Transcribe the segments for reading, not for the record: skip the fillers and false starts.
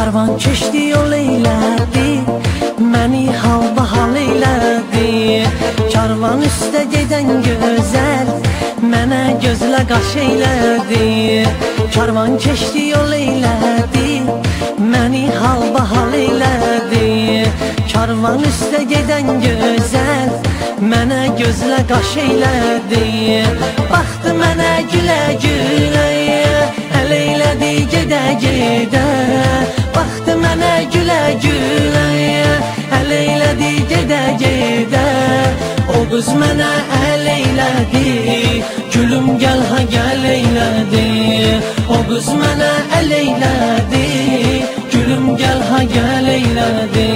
Karvan keçdi yol eylədi, məni halbahal eylədi. Karvan üstə gedən gözəl, mənə gözlə qaş eylədi. Karvan keçdi yol eylədi, məni halbahal eylədi. Karvan üstə gedən gözəl, mənə gözlə qaş eylədi. Baxdı mənə gülə-gülə, əl eylədi gedə-gedə. Baxdı mənə gülə-gülə, əl eylədi gedə-gedə. O qız mənə əl eylədi, gülüm gəl ha gəl eylədi. O qız mənə əl eylədi, gülüm gəl ha gəl eylədi.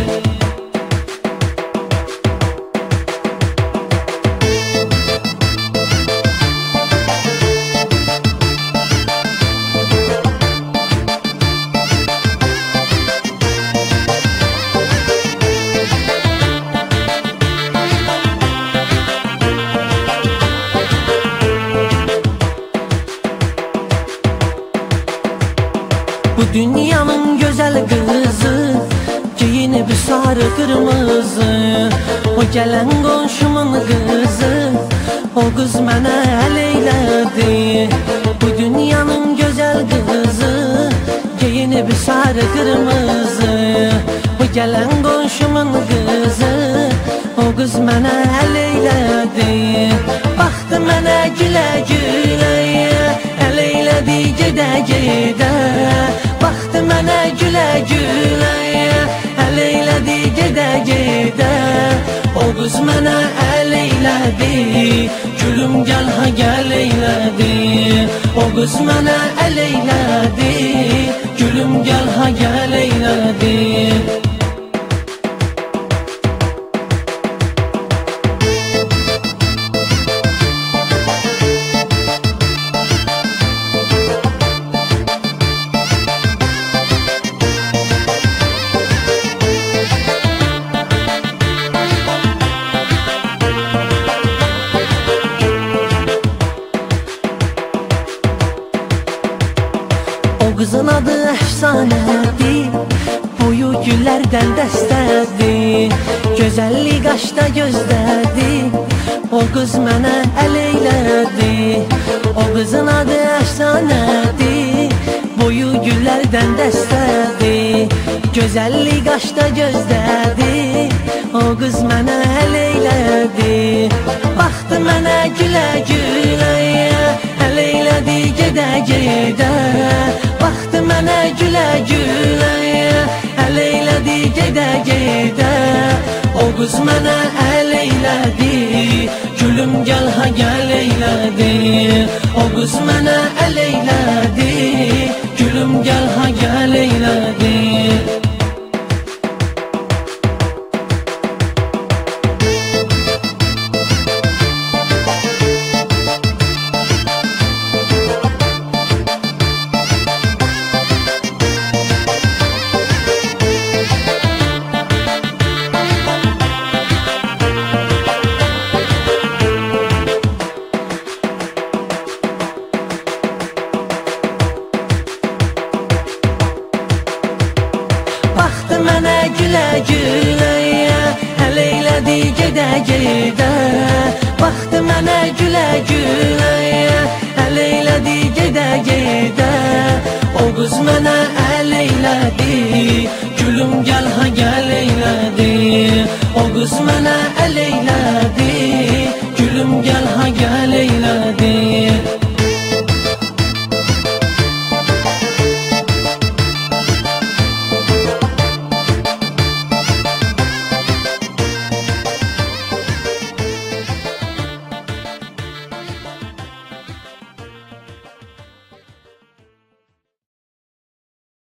Bu dünyanın güzel kızı, giyinib sarı kırmızı. O gelen qonşumun kızı, o kız mənə əl eylədi. Bu dünyanın güzel kızı, giyinib sarı kırmızı. O gelen qonşumun kızı, o kız mənə əl eylədi. Baxdı mənə gülə-gülə, əl eylədi gedə-gedə. Baxdı mənə gülə-gülə, əl eylədi gedə-gedə. O qız mənə əl eylədi, gülüm gəl ha gəl eylədi. O qız mənə əl eylədi, gülüm gəl ha gəl eylədi. O qızın adı əfsanədir, boyu güllərdən dəstədir. Gözəllik qaşda gözdədir, o qız mənə əl eylədi. O qızın adı əfsanədir, boyu güllərdən dəstədir. Gözəllik qaşda gözdədir, o qız mənə əl eylədi. Baxdı mənə gülə-gülə, əl eylədi gedə-gedə. Baxdı mənə gülə-gülə, əl eylədi gedə-gedə. O qız mənə əl eylədi, gülüm gəl ha gəl eylədi. O qız mənə əl eylədi, gülüm gəl ha gəl eylədi. Baxdı mənə gülə-gülə, əl eylədi gedə-gedə. Baxdı mənə gülə-gülə, əl eylədi gedə-gedə. O qız mənə əl eylədi, gülüm gəl ha gəl eylədi. O qız mənə əl eylədi, gülüm gəl ha gəl eylədi.